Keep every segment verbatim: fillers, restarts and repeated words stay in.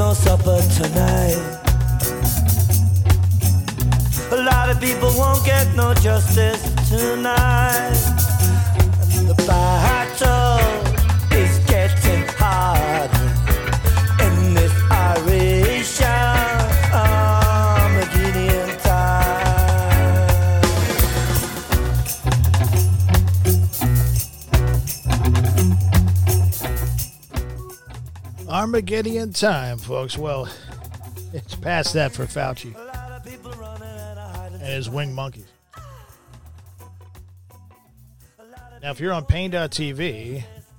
no supper tonight. A lot of people won't get no justice tonight. The battle is getting harder in this Irish Armageddon time. Armageddon time, folks. Well, it's past that for Fauci and his winged monkeys. Now, if you're on Pain dot T V,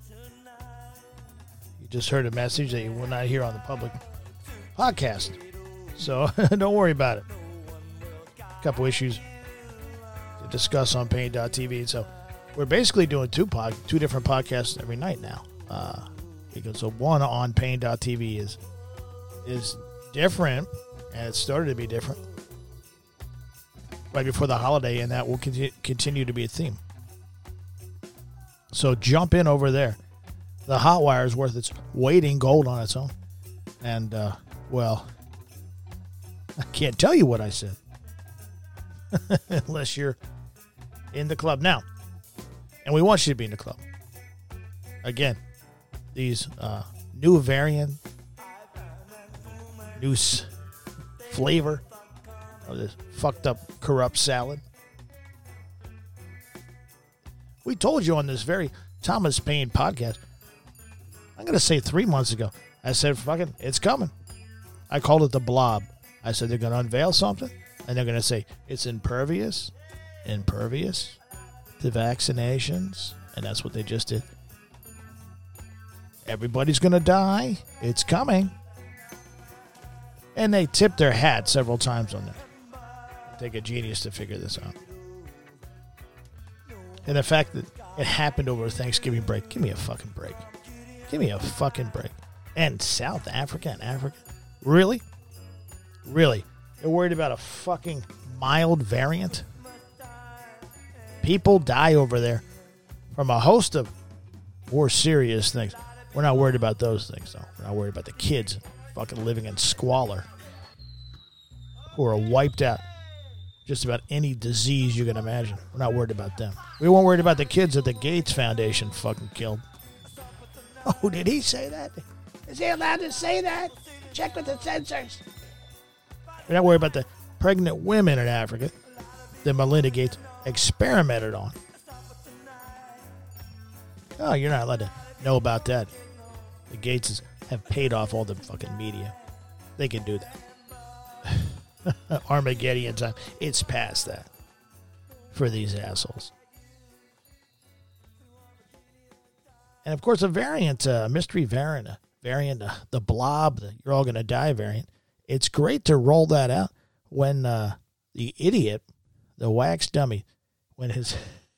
you just heard a message that you will not hear on the public podcast. So don't worry about it. A couple issues to discuss on Pain dot T V. So we're basically doing two pod, two different podcasts every night now. Uh, because the one on Pain dot T V is is different, and it started to be different right before the holiday, and that will continue, continue to be a theme. So jump in over there. The hot wire is worth its weight in gold on its own. And, uh, well, I can't tell you what I said. Unless you're in the club. Now, and we want you to be in the club. Again, these uh, new variant, new s- flavor of this fucked up, corrupt salad. We told you on this very Thomas Paine podcast, I'm going to say three months ago, I said, fucking, it's coming. I called it the blob. I said they're going to unveil something, and they're going to say it's impervious, impervious to vaccinations, and that's what they just did. Everybody's going to die. It's coming. And they tipped their hat several times on that. Take a genius to figure this out. And the fact that it happened over Thanksgiving break, give me a fucking break. Give me a fucking break. And South Africa and Africa? Really? Really? They're worried about a fucking mild variant? People die over there from a host of more serious things. We're not worried about those things, though. We're not worried about the kids fucking living in squalor who are wiped out. Just about any disease you can imagine. We're not worried about them. We weren't worried about the kids that the Gates Foundation fucking killed. Oh, did he say that? Is he allowed to say that? Check with the censors. We're not worried about the pregnant women in Africa that Melinda Gates experimented on. Oh, you're not allowed to know about that. The Gateses have paid off all the fucking media. They can do that. Armageddon time. It's past that for these assholes. And of course, a variant, a uh, mystery variant, a variant, uh, the blob, the you're all going to die variant. It's great to roll that out when uh, the idiot, the wax dummy, when his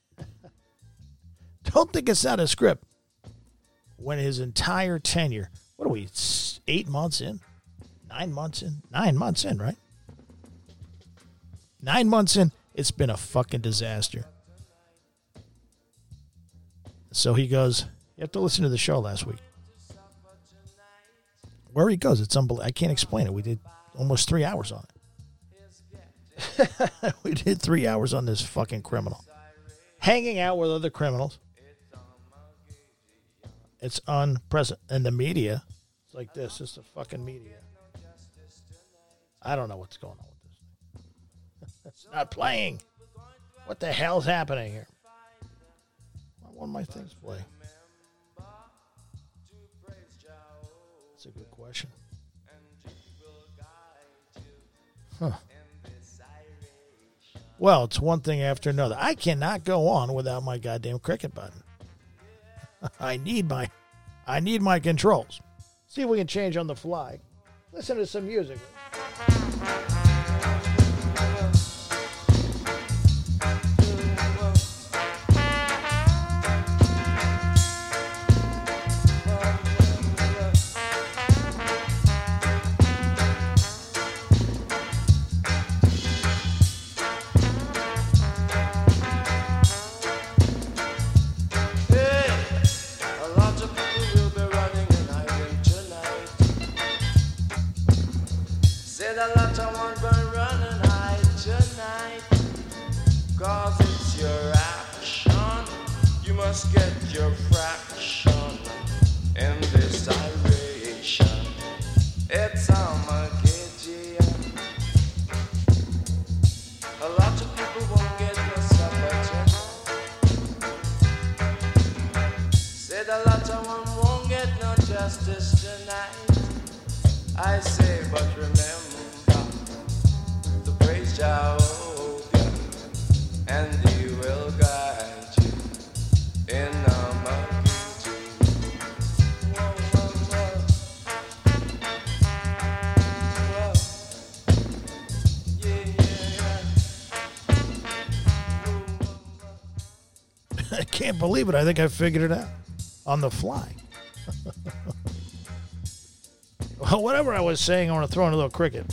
don't think it's not a script. When his entire tenure, what are we, eight months in, nine months in, nine months in, right? Nine months in, it's been a fucking disaster. So he goes, you have to listen to the show last week. Where he goes, it's unbelievable. I can't explain it. We did almost three hours on it. We did three hours on this fucking criminal. Hanging out with other criminals. It's unprecedented. And the media, it's like this. It's the fucking media. I don't know what's going on with this. It's not playing. What the hell's happening here? Why won't my things play? That's a good question. Huh. Well, it's one thing after another. I cannot go on without my goddamn cricket button. I need my I need my controls. See if we can change on the fly. Listen to some music. Said a lot of one burn run and hide tonight. Cause it's your action. You must get your fraction in this iration. It's Armageddon. A lot of people won't get no supper tonight. Said a lot of one won't get no justice tonight. I say, but remember to praise Jehovah, and He will guide you in Armageddon. Whoa, whoa, whoa. Whoa. Yeah, yeah, yeah. Whoa, whoa, whoa. I can't believe it. I think I figured it out on the fly. Well, whatever I was saying, I want to throw in a little cricket.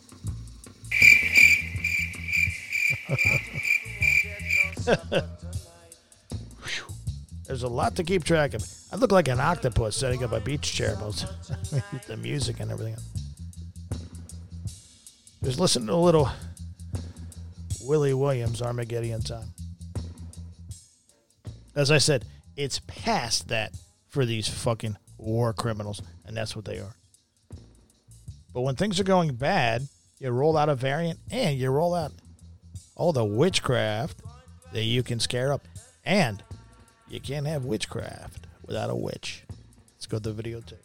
There's a lot to keep track of. I look like an octopus setting up a beach chair, most the music and everything. Just listen to a little Willie Williams, Armageddon Time. As I said, it's past that for these fucking war criminals, and that's what they are. But when things are going bad, you roll out a variant and you roll out all the witchcraft that you can scare up. And you can't have witchcraft without a witch. Let's go to the videotape.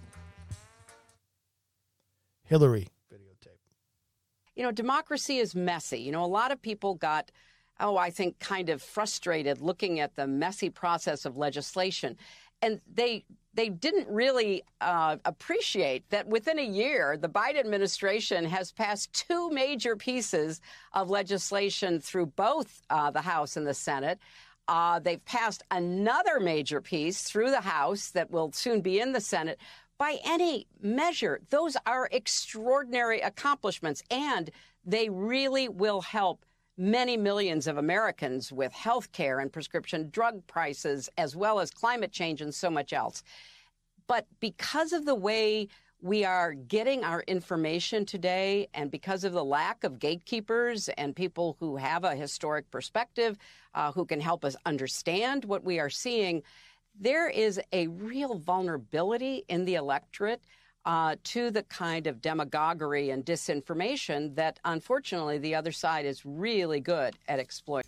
Hillary videotape. You know, democracy is messy. You know, a lot of people got, oh, I think kind of frustrated looking at the messy process of legislation. And they they didn't really uh, appreciate that within a year, the Biden administration has passed two major pieces of legislation through both uh, the House and the Senate. Uh, they've passed another major piece through the House that will soon be in the Senate. By any measure, those are extraordinary accomplishments, and they really will help many millions of Americans with health care and prescription drug prices, as well as climate change and so much else. But because of the way we are getting our information today, and because of the lack of gatekeepers and people who have a historic perspective, uh, who can help us understand what we are seeing, there is a real vulnerability in the electorate Uh, to the kind of demagoguery and disinformation that, unfortunately, the other side is really good at exploiting.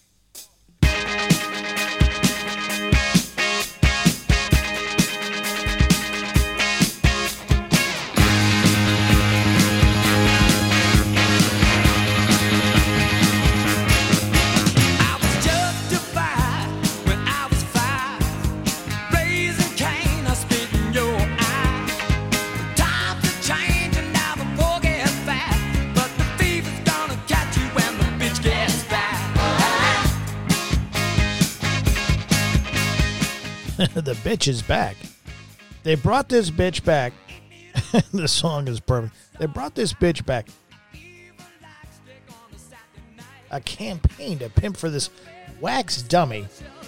The bitch is back. They brought this bitch back. The song is perfect. They brought this bitch back. A campaign to pimp for this wax dummy.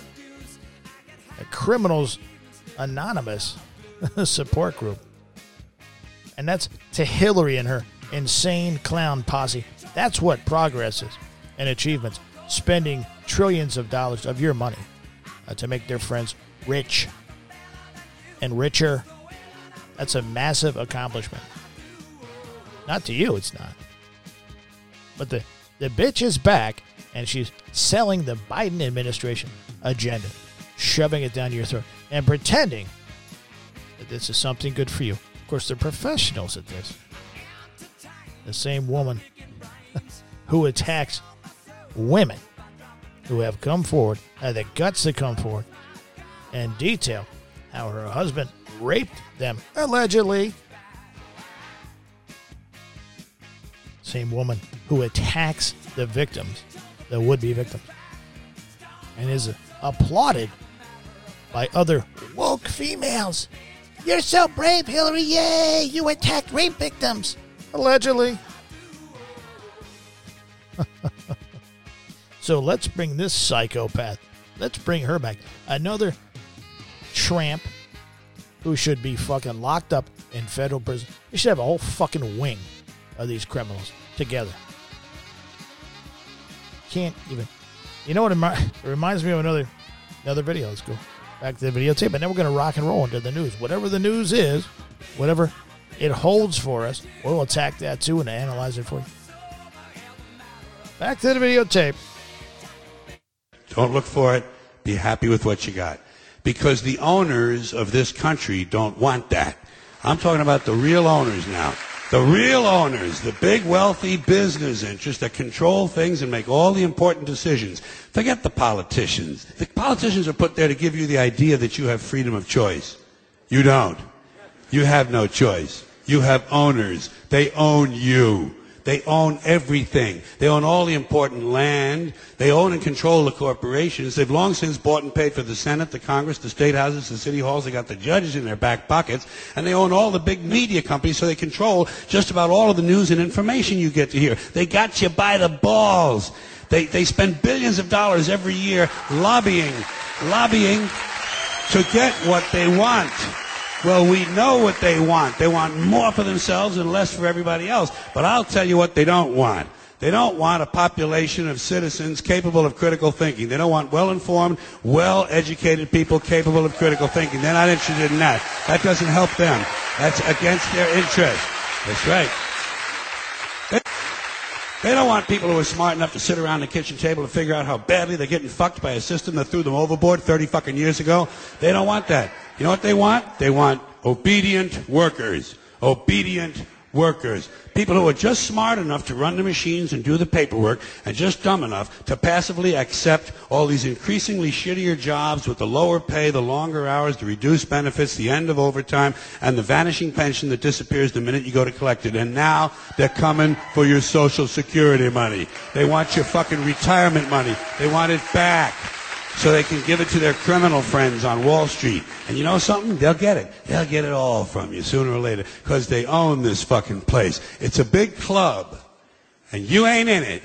A Criminals Anonymous support group. And that's to Hillary and her insane clown posse. That's what progress is and achievements. Spending trillions of dollars of your money uh, to make their friends rich and richer. That's a massive accomplishment. Not to you, it's not. But the, the bitch is back, and she's selling the Biden administration agenda, shoving it down your throat, and pretending that this is something good for you. Of course, they're professionals at this. The same woman who attacks women who have come forward, had the guts to come forward, and detail how her husband raped them, allegedly. Same woman who attacks the victims, the would-be victims, and is applauded by other woke females. You're so brave, Hillary. Yay! You attacked rape victims, allegedly. So let's bring this psychopath. Let's bring her back. Another tramp who should be fucking locked up in federal prison. You should have a whole fucking wing of these criminals together. Can't even. You know what? It, remi- it reminds me of another another video. Let's go back to the videotape, and then we're going to rock and roll into the news. Whatever the news is, whatever it holds for us, we'll attack that too and analyze it for you. Back to the videotape. Don't look for it. Be happy with what you got. Because the owners of this country don't want that. I'm talking about the real owners now. The real owners, the big wealthy business interests that control things and make all the important decisions. Forget the politicians. The politicians are put there to give you the idea that you have freedom of choice. You don't. You have no choice. You have owners. They own you. They own everything. They own all the important land. They own and control the corporations. They've long since bought and paid for the Senate, the Congress, the state houses, the city halls. They got the judges in their back pockets. And they own all the big media companies, so they control just about all of the news and information you get to hear. They got you by the balls. They, they spend billions of dollars every year lobbying, lobbying to get what they want. Well, we know what they want. They want more for themselves and less for everybody else. But I'll tell you what they don't want. They don't want a population of citizens capable of critical thinking. They don't want well-informed, well-educated people capable of critical thinking. They're not interested in that. That doesn't help them. That's against their interest. That's right. They, they don't want people who are smart enough to sit around the kitchen table and figure out how badly they're getting fucked by a system that threw them overboard thirty fucking years ago. They don't want that. You know what they want? They want obedient workers. Obedient workers. People who are just smart enough to run the machines and do the paperwork and just dumb enough to passively accept all these increasingly shittier jobs with the lower pay, the longer hours, the reduced benefits, the end of overtime, and the vanishing pension that disappears the minute you go to collect it. And now they're coming for your Social Security money. They want your fucking retirement money. They want it back, so they can give it to their criminal friends on Wall Street. And you know something? They'll get it. They'll get it all from you sooner or later, because they own this fucking place. It's a big club, and you ain't in it.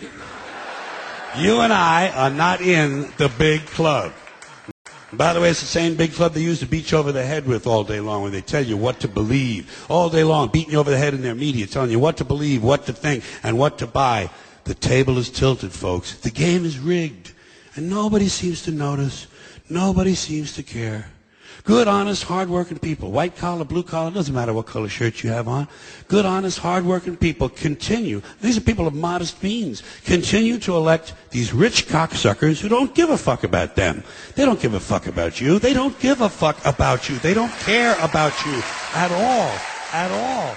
You and I are not in the big club. And by the way, it's the same big club they use to beat you over the head with all day long, when they tell you what to believe. All day long, beating you over the head in their media, telling you what to believe, what to think, and what to buy. The table is tilted, folks. The game is rigged. And nobody seems to notice. Nobody seems to care. Good, honest, hard-working people, white collar, blue collar, doesn't matter what color shirt you have on. Good, honest, hard-working people continue. These are people of modest means. Continue to elect these rich cocksuckers who don't give a fuck about them. They don't give a fuck about you. They don't give a fuck about you. They don't care about you at all. At all.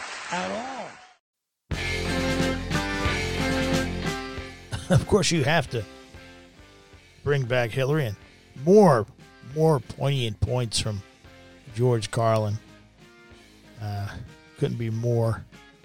At all. Of course, you have to bring back Hillary, and more more poignant points from George Carlin. Uh, couldn't be more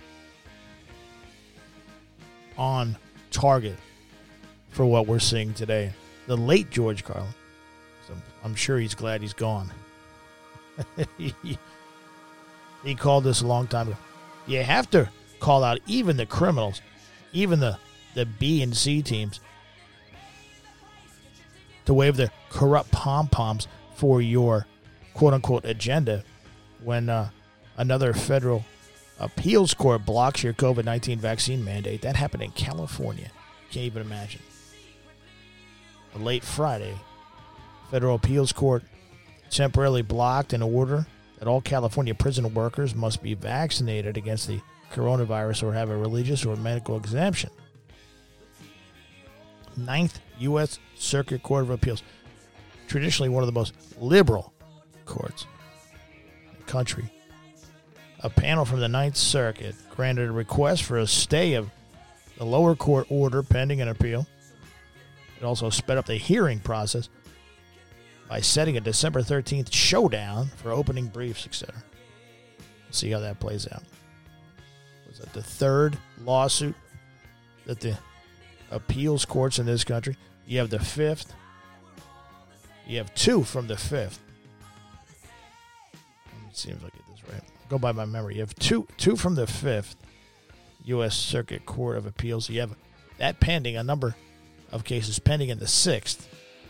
on target for what we're seeing today. The late George Carlin. So I'm sure he's glad he's gone. he, he called this a long time ago. You have to call out even the criminals, even the, the B and C teams, to wave their corrupt pom-poms for your quote-unquote agenda when uh, another federal appeals court blocks your COVID nineteen vaccine mandate. That happened in California. Can't even imagine. Late Friday, federal appeals court temporarily blocked an order that all California prison workers must be vaccinated against the coronavirus or have a religious or medical exemption. Ninth U S Circuit Court of Appeals, traditionally one of the most liberal courts in the country. A panel from the Ninth Circuit granted a request for a stay of the lower court order pending an appeal. It also sped up the hearing process by setting a December thirteenth showdown for opening briefs, et cetera. Let's see how that plays out. Was that the third lawsuit that the appeals courts in this country? You have the fifth. You have two from the fifth. It seems like it is right. Go by my memory. You have two two from the fifth U S Circuit Court of Appeals. You have that pending, a number of cases pending in the sixth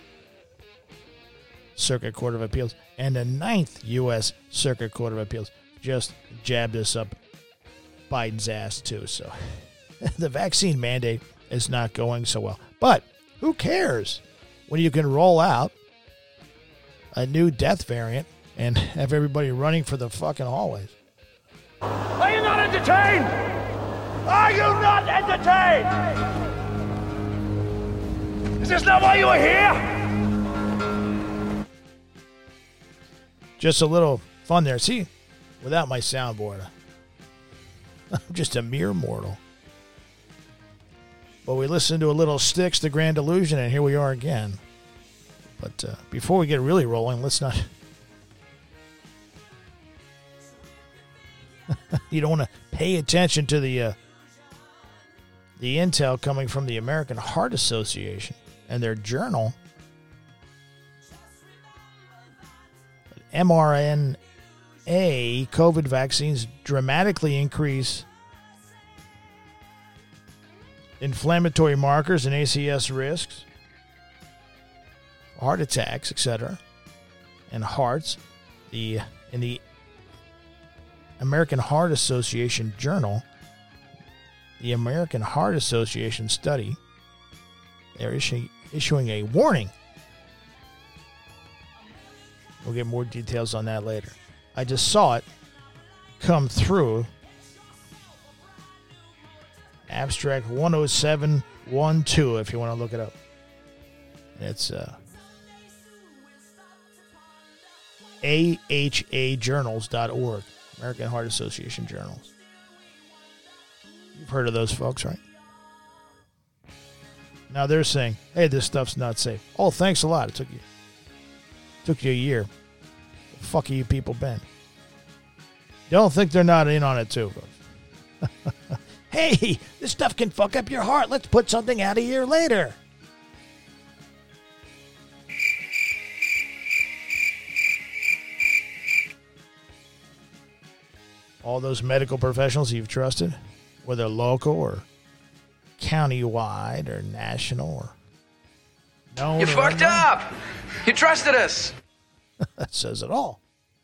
Circuit Court of Appeals. And the ninth U S Circuit Court of Appeals just jabbed this up Biden's ass, too. So the vaccine mandate is not going so well. But who cares when you can roll out a new death variant and have everybody running for the fucking hallways? Are you not entertained? Are you not entertained? Is this not why you are here? Just a little fun there. See, without my soundboard, I'm just a mere mortal. But we listened to a little Styx, The Grand Illusion, and here we are again. But uh, before we get really rolling, let's not... You don't want to pay attention to the uh, the intel coming from the American Heart Association and their journal. mRNA COVID vaccines dramatically increase inflammatory markers and A C S risks, heart attacks, et cetera, and hearts. The in the American Heart Association journal, the American Heart Association study, they're issuing, issuing a warning. We'll get more details on that later. I just saw it come through. Abstract one oh seven one two, if you want to look it up. It's uh, A H A journals dot org, American Heart Association journals. You've heard of those folks, right? Now they're saying, hey, this stuff's not safe. Oh, thanks a lot. It took you took you a year. Where the fuck have you people been? Don't think they're not in on it too, folks. Hey, this stuff can fuck up your heart. Let's put something out a year later. All those medical professionals you've trusted, whether local or county-wide or national or known. You fucked unknown. up. You trusted us. That says it all.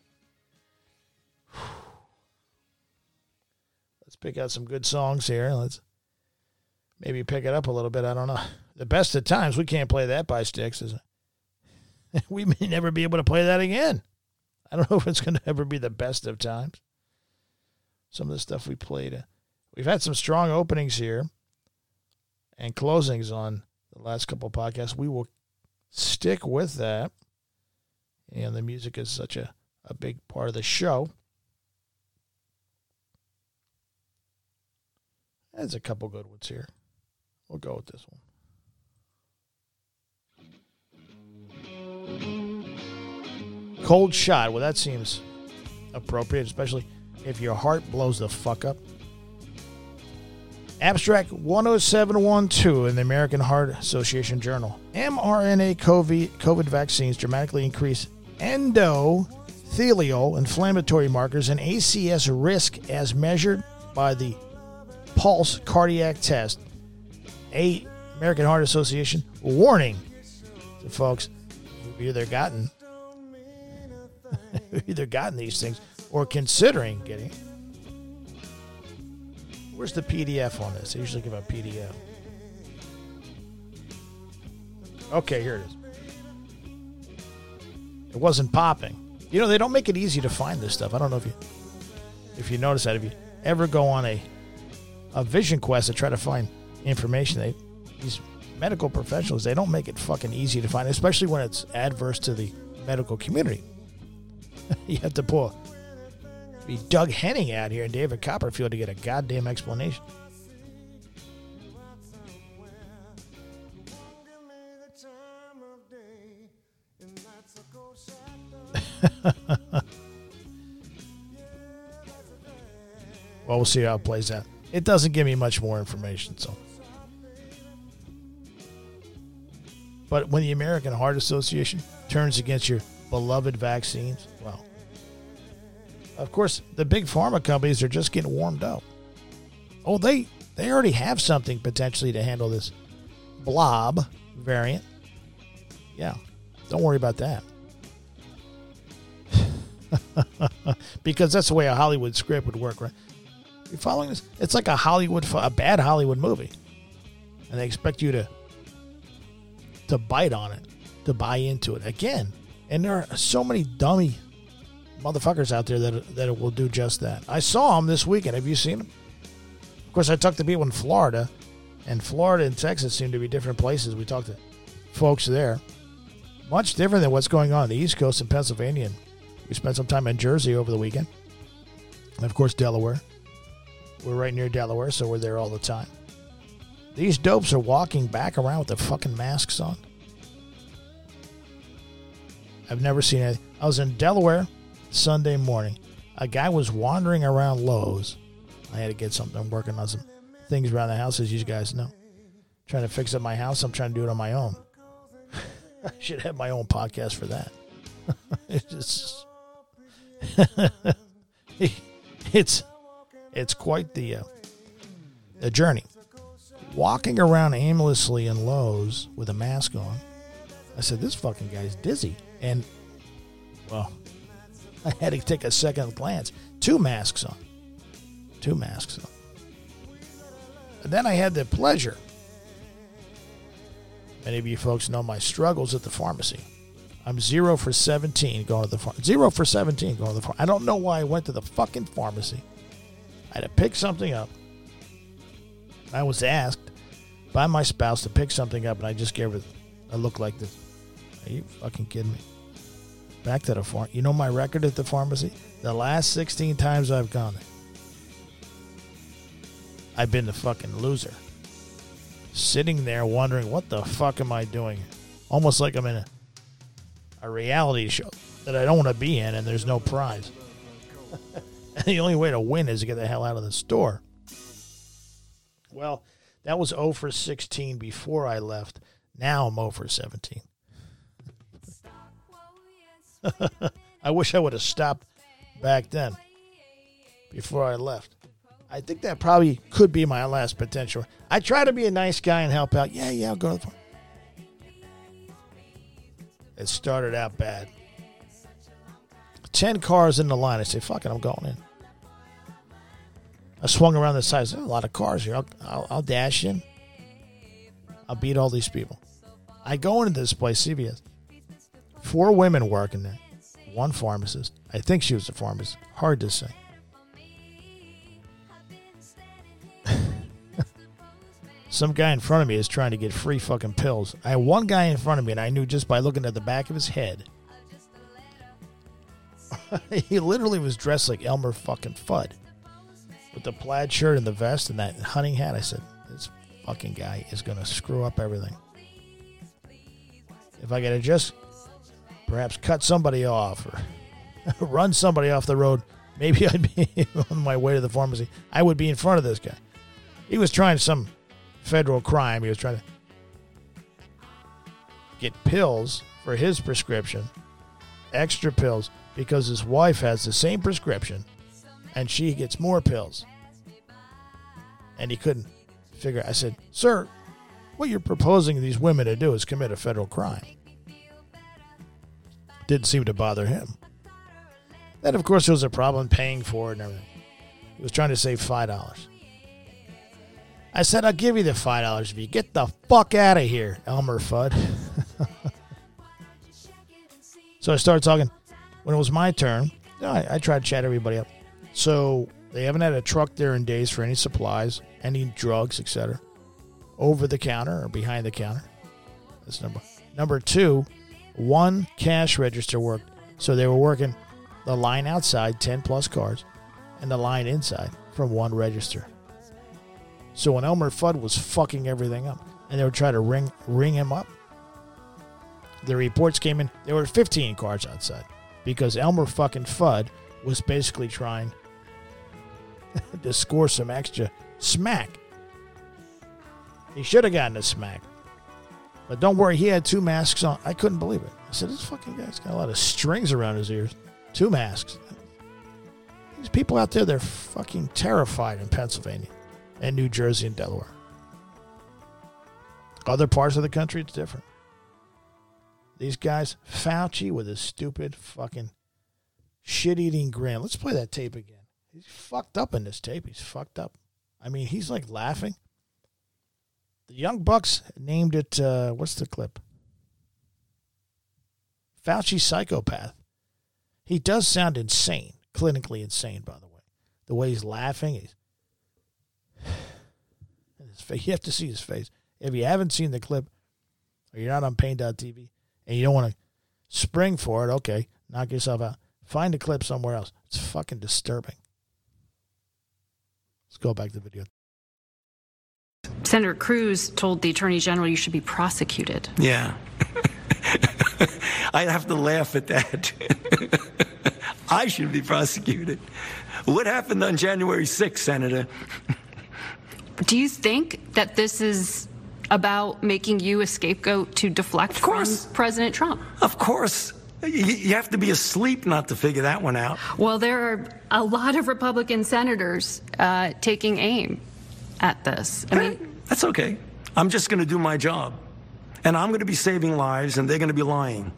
Let's pick out some good songs here. Let's maybe pick it up a little bit. I don't know. The Best of Times, we can't play that by Styx, is it? We may never be able to play that again. I don't know if it's going to ever be the best of times. Some of the stuff we played. Uh, we've had some strong openings here and closings on the last couple of podcasts. We will stick with that. And the music is such a, a big part of the show. There's a couple good ones here. We'll go with this one. Cold Shot. Well, that seems appropriate, especially if your heart blows the fuck up. Abstract one oh seven one two in the American Heart Association Journal. mRNA COVID, COVID vaccines dramatically increase endothelial inflammatory markers and A C S risk as measured by the Pulse Cardiac Test. A American Heart Association warning to folks who've either gotten either gotten these things or considering getting. Where's the P D F on this? I usually give a P D F. Okay, here it is. It wasn't popping. You know, they don't make it easy to find this stuff. I don't know if you if you notice that. If you ever go on a a vision quest to try to find information, they these medical professionals, they don't make it fucking easy to find, especially when it's adverse to the medical community. You have to pull be Doug Henning out here and David Copperfield to get a goddamn explanation. Well, we'll see how it plays out. It doesn't give me much more information, so. But when the American Heart Association turns against your beloved vaccines, well, of course, the big pharma companies are just getting warmed up. Oh, they they already have something potentially to handle this blob variant. Yeah, don't worry about that. Because that's the way a Hollywood script would work, right? You following this? It's like a Hollywood, a bad Hollywood movie. And they expect you to to bite on it, to buy into it again. And there are so many dummy motherfuckers out there that that will do just that. I saw them this weekend. Have you seen them? Of course, I talked to people in Florida, and Florida and Texas seem to be different places. We talked to folks there. Much different than what's going on on the East Coast in Pennsylvania. And we spent some time in Jersey over the weekend. And, of course, Delaware. We're right near Delaware, so we're there all the time. These dopes are walking back around with their fucking masks on. I've never seen it. I was in Delaware Sunday morning. A guy was wandering around Lowe's. I had to get something. I'm working on some things around the house, as you guys know. Trying to fix up my house. I'm trying to do it on my own. I should have my own podcast for that. It's just, it's it's quite the uh, a journey. Walking around aimlessly in Lowe's with a mask on. I said, this fucking guy's dizzy. And, well, I had to take a second glance. Two masks on. Two masks on. And then I had the pleasure. Many of you folks know my struggles at the pharmacy. I'm zero for seventeen going to the pharmacy. Zero for seventeen going to the pharmacy. I don't know why I went to the fucking pharmacy. I had to pick something up. I was asked by my spouse to pick something up, and I just gave her a look like this. Are you fucking kidding me? Back to the farm. You know my record at the pharmacy? The last sixteen times I've gone there, I've been the fucking loser. Sitting there wondering, what the fuck am I doing? Almost like I'm in a, a reality show that I don't want to be in, and there's no prize. And the only way to win is to get the hell out of the store. Well, that was zero for sixteen before I left. Now I'm zero for seventeen. I wish I would have stopped back then before I left. I think that probably could be my last potential. I try to be a nice guy and help out. Yeah, yeah, I'll go to the farm. It started out bad. Ten cars in the line. I say, fuck it, I'm going in. I swung around the side. There's a lot of cars here. I'll, I'll, I'll dash in. I'll beat all these people. I go into this place, C V S. Four women working there. One pharmacist. I think she was a pharmacist. Hard to say. Some guy in front of me is trying to get free fucking pills. I had one guy in front of me, and I knew just by looking at the back of his head. He literally was dressed like Elmer fucking Fudd. With the plaid shirt and the vest and that hunting hat. I said, this fucking guy is going to screw up everything. If I could have just perhaps cut somebody off or run somebody off the road, maybe I'd be on my way to the pharmacy. I would be in front of this guy. He was trying some federal crime. He was trying to get pills for his prescription, extra pills, because his wife has the same prescription and she gets more pills. And he couldn't figure. I said, sir, what you're proposing these women to do is commit a federal crime. Didn't seem to bother him. Then, of course, there was a problem paying for it and everything. He was trying to save five dollars. I said, I'll give you the five dollars if you get the fuck out of here, Elmer Fudd. So I started talking. When it was my turn, you know, I, I tried to chat everybody up. So they haven't had a truck there in days for any supplies, any drugs, et cetera. Over the counter or behind the counter. That's number number two. One cash register worked. So they were working the line outside, ten plus cars, and the line inside from one register. So when Elmer Fudd was fucking everything up, and they were trying to ring ring him up, the reports came in, there were fifteen cars outside because Elmer fucking Fudd was basically trying to score some extra smack. He should have gotten a smack. But don't worry, he had two masks on. I couldn't believe it. I said, this fucking guy's got a lot of strings around his ears. Two masks. These people out there, they're fucking terrified in Pennsylvania and New Jersey and Delaware. Other parts of the country, it's different. These guys, Fauci with his stupid fucking shit-eating grin. Let's play that tape again. He's fucked up in this tape. He's fucked up. I mean, he's like laughing. The Young Bucks named it, uh, what's the clip? Fauci Psychopath. He does sound insane, clinically insane, by the way. The way he's laughing, he's, and his face, you have to see his face. If you haven't seen the clip, or you're not on pain dot t v, and you don't want to spring for it, okay, knock yourself out. Find the clip somewhere else. It's fucking disturbing. Let's go back to the video. Senator Cruz told the Attorney General you should be prosecuted. Yeah. I have to laugh at that. I should be prosecuted. What happened on January sixth, Senator? Do you think that this is about making you a scapegoat to deflect Of course. from President Trump? Of course. You, you have to be asleep not to figure that one out. Well, there are a lot of Republican senators uh, taking aim at this. I mean, That's okay. I'm just going to do my job. And I'm going to be saving lives, and they're going to be lying.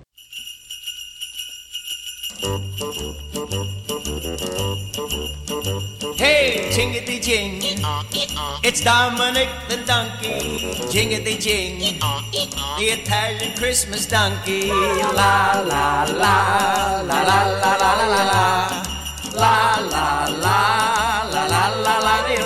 Hey, jingity jing, it's Dominic the donkey. Jingity jing, the Italian Christmas donkey. La la la la la la la la la la la la la la la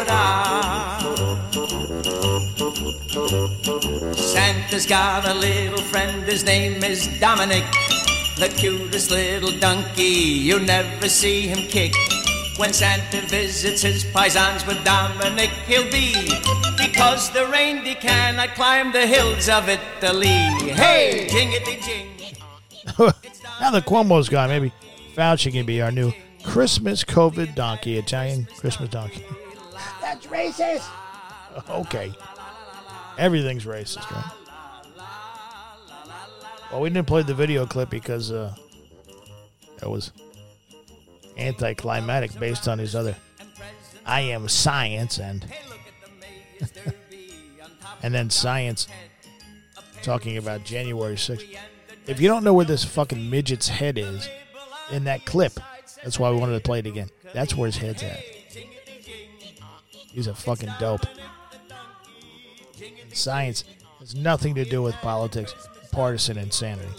la. Santa's got a little friend, his name is Dominic, the cutest little donkey. You never see him kick. When Santa visits his paisans with Dominic, he'll be, because the reindeer cannot climb the hills of Italy. Hey, jingity jing. Now the Cuomo's gone. Maybe Fauci can be our new Christmas COVID donkey, Italian Christmas donkey. That's racist. Okay. Everything's racist, right? Well, we didn't play the video clip because uh, that was anticlimactic based on his other I am science and and then science talking about January sixth. If you don't know where this fucking midget's head is in that clip, that's why we wanted to play it again. That's where his head's at. He's a fucking dope. Science has nothing to do with politics, partisan insanity.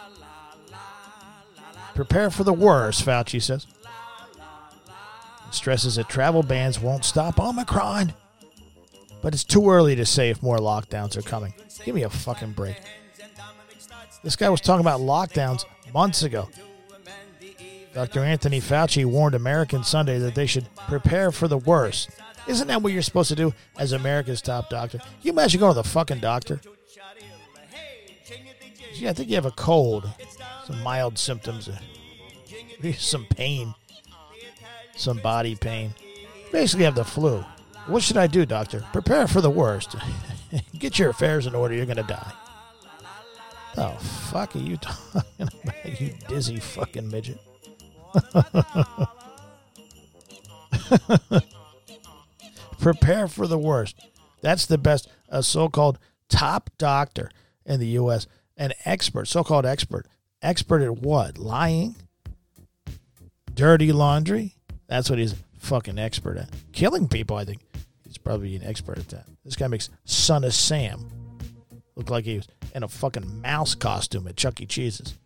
Prepare for the worst, Fauci says. Stresses that travel bans won't stop Omicron. But it's too early to say if more lockdowns are coming. Give me a fucking break. This guy was talking about lockdowns months ago. Doctor Anthony Fauci warned Americans Sunday that they should prepare for the worst. Isn't that what you're supposed to do as America's top doctor? Can you imagine going to the fucking doctor? Yeah, I think you have a cold. Some mild symptoms. Some pain. Some body pain. Basically have the flu. What should I do, doctor? Prepare for the worst. Get your affairs in order. You're going to die. Oh, fuck are you talking about, you dizzy fucking midget? Prepare for the worst. That's the best. A so-called top doctor in the U S An expert, so-called expert. Expert at what? Lying? Dirty laundry? That's what he's a fucking expert at. Killing people, I think. He's probably an expert at that. This guy makes Son of Sam look like he was in a fucking mouse costume at Chuck E. Cheese's.